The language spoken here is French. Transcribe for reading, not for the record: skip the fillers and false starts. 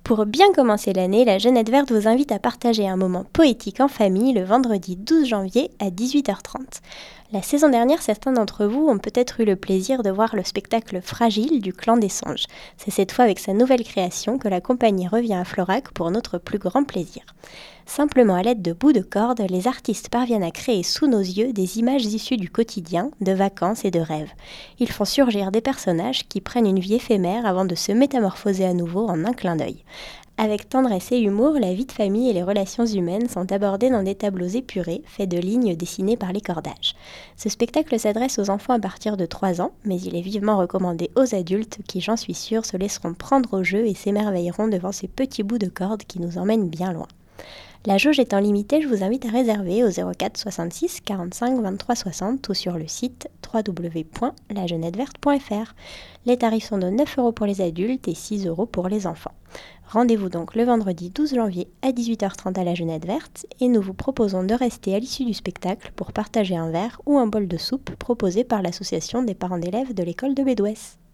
Pour bien commencer l'année, la Jeunette Verte vous invite à partager un moment poétique en famille le vendredi 12 janvier à 18h30. La saison dernière, certains d'entre vous ont peut-être eu le plaisir de voir le spectacle Fragile du Clan des Songes. C'est cette fois avec sa nouvelle création que la compagnie revient à Florac pour notre plus grand plaisir. Simplement à l'aide de bouts de cordes, les artistes parviennent à créer sous nos yeux des images issues du quotidien, de vacances et de rêves. Ils font surgir des personnages qui prennent une vie éphémère avant de se métamorphoser à nouveau en un clin d'œil. Avec tendresse et humour, la vie de famille et les relations humaines sont abordées dans des tableaux épurés, faits de lignes dessinées par les cordages. Ce spectacle s'adresse aux enfants à partir de 3 ans, mais il est vivement recommandé aux adultes qui, j'en suis sûre, se laisseront prendre au jeu et s'émerveilleront devant ces petits bouts de cordes qui nous emmènent bien loin. La jauge étant limitée, je vous invite à réserver au 04 66 45 23 60 ou sur le site www.lajeuneteverte.fr. Les tarifs sont de 9 € pour les adultes et 6 € pour les enfants. Rendez-vous donc le vendredi 12 janvier à 18h30 à la Jeunette Verte et nous vous proposons de rester à l'issue du spectacle pour partager un verre ou un bol de soupe proposé par l'association des parents d'élèves de l'école de Bédouès.